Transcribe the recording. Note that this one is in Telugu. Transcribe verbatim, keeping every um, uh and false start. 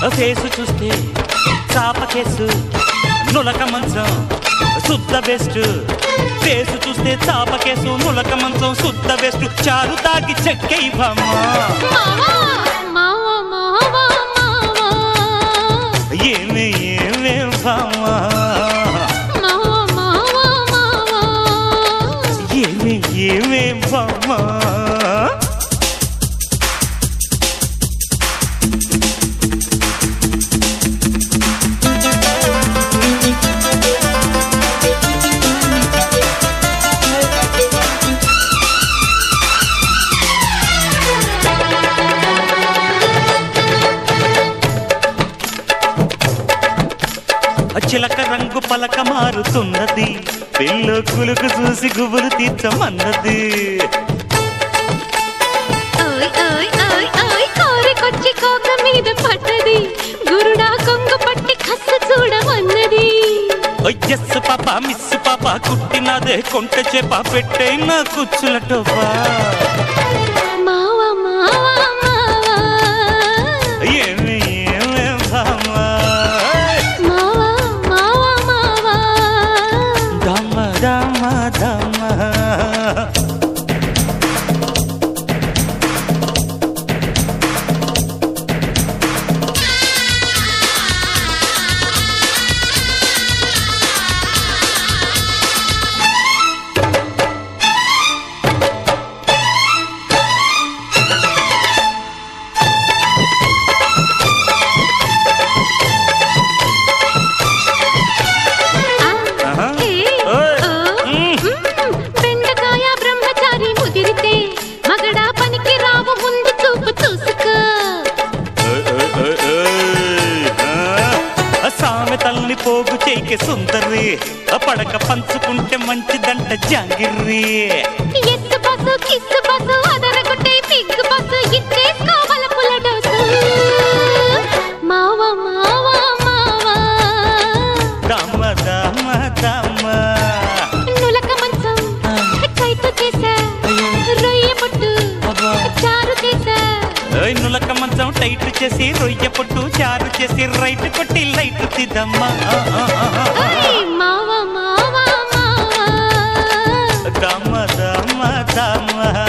ఫేసు చూస్తే చాప కేసు నులక మంచం శుద్ధ బెస్ట్ ఫేసు చూస్తే చాప కేసు నులక మంచం శుద్ధ బెస్ట్ చారు తాగి చెక్కై బామా ఏమే ఏమే బామా ఏమే ఏమే బామా చిలక రంగు పలక మారుతున్నది పిల్లో కులుకు చూసి గుబులు తీర్చమన్నది కోరికొచ్చి కోక మీద పట్టది గురుడా కొంగు పట్టి కస్సు చూడమన్నది ఎస్ పాప మిస్ పాప కుట్టినదే కొంట చేప పెట్టే నా కుచ్చుల టోపా మావా మావా మావా ఏమి ఏమే భామా మావా మావా మావా దమ దమ దమ బెండకాయ బ్రహ్మచారి ముదిరితే మగడా పనికి రావు ముందు చూపు చూసుకో సామెతల్ని పోగు చేయికి సుందరి పడక పంచుకుంటే మంచిదంట జాంగిర్రి ఎత్తు బస్సు కిస్సు బస్సు అదరగొట్టే పిగ్గు బస్సు ఇచ్చేసుకోవాల పుల్ల డోసు మావా మావా మావా దమ దమ దమ నులక మంచం కైతో చేసా రొయ్య పొట్టు చారు చేసా నులక మంచం టైట్ చేసి రొయ్య పొట్టు చారు చేసి రైట్ కొట్టి లైట్ తిద్దమ్మా మావా మావా మావా దమ దమ దమ